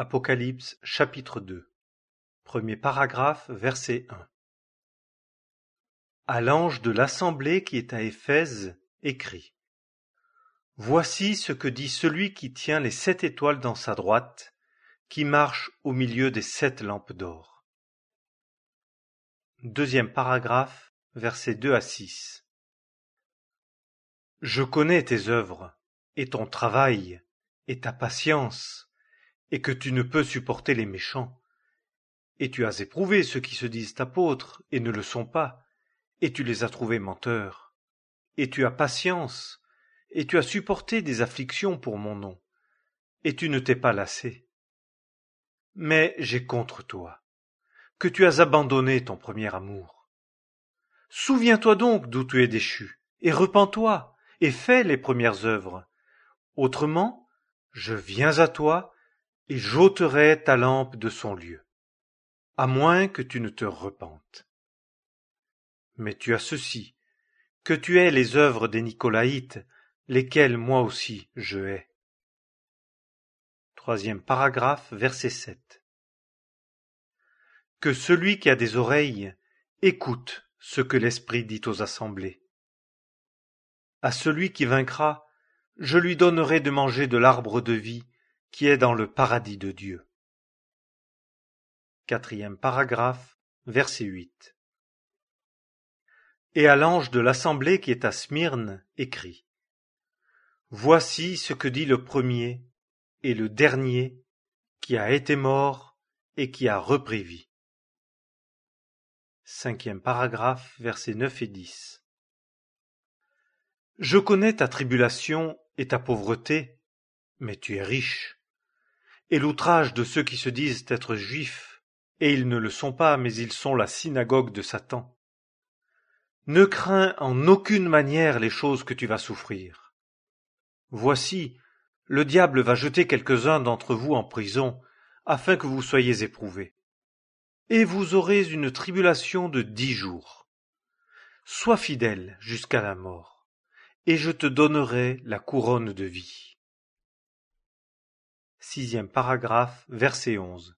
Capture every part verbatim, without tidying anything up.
Apocalypse chapitre deux. Premier paragraphe, verset un. À l'ange de l'assemblée qui est à Éphèse, écrit. Voici ce que dit celui qui tient les sept étoiles dans sa droite, qui marche au milieu des sept lampes d'or. Deuxième paragraphe, versets deux à six. Je connais tes œuvres, et ton travail, et ta patience, et que tu ne peux supporter les méchants. Et tu as éprouvé ceux qui se disent apôtres, et ne le sont pas, et tu les as trouvés menteurs. Et tu as patience, et tu as supporté des afflictions pour mon nom, et tu ne t'es pas lassé. Mais j'ai contre toi, que tu as abandonné ton premier amour. Souviens-toi donc d'où tu es déchu, et repens-toi, et fais les premières œuvres. Autrement, je viens à toi, et j'ôterai ta lampe de son lieu, à moins que tu ne te repentes. Mais tu as ceci, que tu haies les œuvres des Nicolaïtes, lesquelles moi aussi je hais. Troisième paragraphe, verset sept. Que celui qui a des oreilles écoute ce que l'Esprit dit aux assemblées. À celui qui vaincra, je lui donnerai de manger de l'arbre de vie qui est dans le paradis de Dieu. Quatrième paragraphe, verset huit. Et à l'ange de l'assemblée qui est à Smyrne, écrit. Voici ce que dit le premier et le dernier qui a été mort et qui a repris vie. Cinquième paragraphe, versets neuf et dix. Je connais ta tribulation et ta pauvreté, mais tu es riche, et l'outrage de ceux qui se disent être juifs, et ils ne le sont pas, mais ils sont la synagogue de Satan. Ne crains en aucune manière les choses que tu vas souffrir. Voici, le diable va jeter quelques-uns d'entre vous en prison, afin que vous soyez éprouvés. Et vous aurez une tribulation de dix jours. Sois fidèle jusqu'à la mort, et je te donnerai la couronne de vie. Sixième paragraphe, verset onze.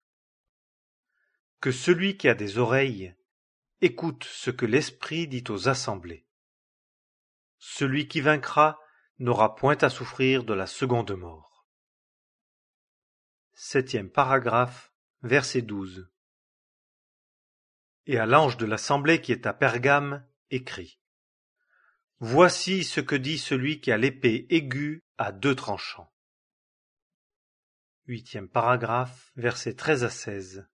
Que celui qui a des oreilles écoute ce que l'Esprit dit aux assemblées. Celui qui vaincra n'aura point à souffrir de la seconde mort. Septième paragraphe, verset douze. Et à l'ange de l'assemblée qui est à Pergame, écrit. Voici ce que dit celui qui a l'épée aiguë à deux tranchants. Huitième paragraphe, versets treize à seize.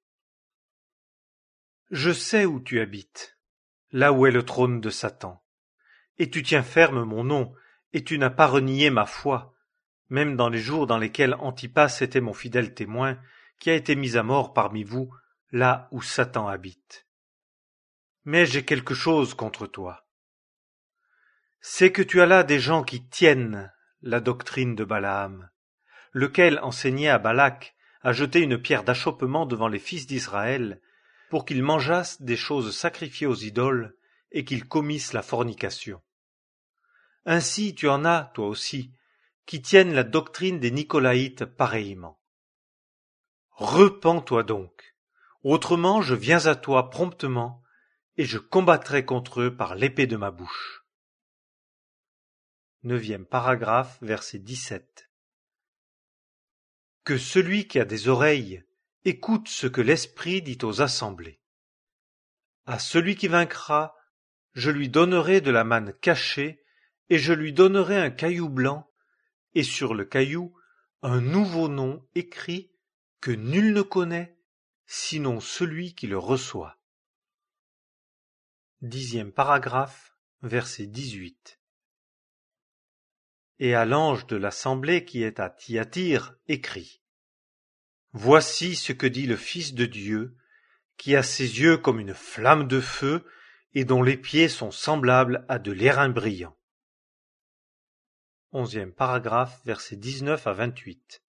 Je sais où tu habites, là où est le trône de Satan, et tu tiens ferme mon nom, et tu n'as pas renié ma foi, même dans les jours dans lesquels Antipas était mon fidèle témoin, qui a été mis à mort parmi vous, là où Satan habite. Mais j'ai quelque chose contre toi. C'est que tu as là des gens qui tiennent la doctrine de Balaam, lequel enseignait à Balak à jeter une pierre d'achoppement devant les fils d'Israël, pour qu'ils mangeassent des choses sacrifiées aux idoles et qu'ils commissent la fornication. Ainsi tu en as, toi aussi, qui tiennent la doctrine des Nicolaïtes pareillement. Repens-toi donc, autrement je viens à toi promptement, et je combattrai contre eux par l'épée de ma bouche. Neuvième paragraphe, verset dix-sept. Que celui qui a des oreilles écoute ce que l'Esprit dit aux assemblées. À celui qui vaincra, je lui donnerai de la manne cachée, et je lui donnerai un caillou blanc, et sur le caillou un nouveau nom écrit que nul ne connaît, sinon celui qui le reçoit. Dixième paragraphe, verset dix-huit. Et à l'ange de l'assemblée qui est à Thyatire, écrit. Voici ce que dit le Fils de Dieu, qui a ses yeux comme une flamme de feu, et dont les pieds sont semblables à de l'airain brillant. Onzième paragraphe, versets dix-neuf à vingt-huit.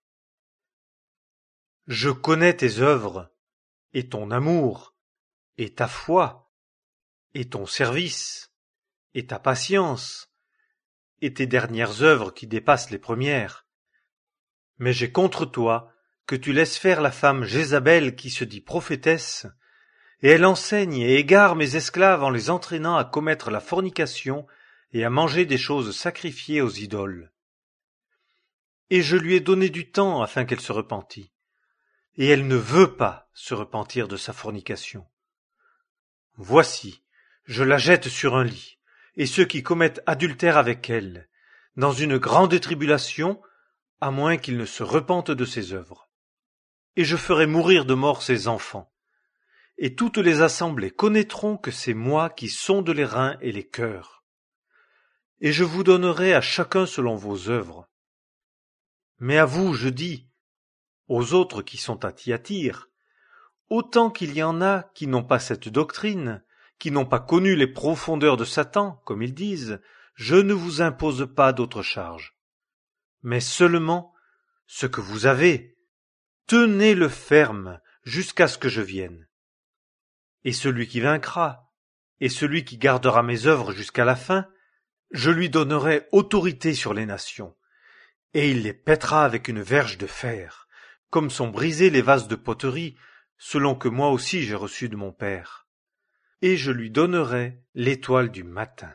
Je connais tes œuvres, et ton amour, et ta foi, et ton service, et ta patience, et tes dernières œuvres qui dépassent les premières. Mais j'ai contre toi que tu laisses faire la femme Jézabel qui se dit prophétesse, et elle enseigne et égare mes esclaves en les entraînant à commettre la fornication et à manger des choses sacrifiées aux idoles. Et je lui ai donné du temps afin qu'elle se repentît, et elle ne veut pas se repentir de sa fornication. Voici, je la jette sur un lit, et ceux qui commettent adultère avec elle, dans une grande tribulation, à moins qu'ils ne se repentent de ses œuvres. Et je ferai mourir de mort ses enfants. Et toutes les assemblées connaîtront que c'est moi qui sonde les reins et les cœurs. Et je vous donnerai à chacun selon vos œuvres. Mais à vous, je dis, aux autres qui sont à Thyatire, autant qu'il y en a qui n'ont pas cette doctrine, qui n'ont pas connu les profondeurs de Satan, comme ils disent, je ne vous impose pas d'autre charge. Mais seulement ce que vous avez, tenez-le ferme jusqu'à ce que je vienne. Et celui qui vaincra, et celui qui gardera mes œuvres jusqu'à la fin, je lui donnerai autorité sur les nations, et il les pètera avec une verge de fer, comme sont brisés les vases de poterie, selon que moi aussi j'ai reçu de mon Père. Et je lui donnerai l'étoile du matin.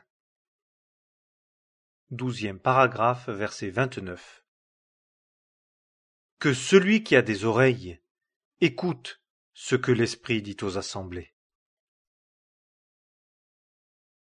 Douzième paragraphe, verset vingt-neuf. Que celui qui a des oreilles écoute ce que l'Esprit dit aux assemblées.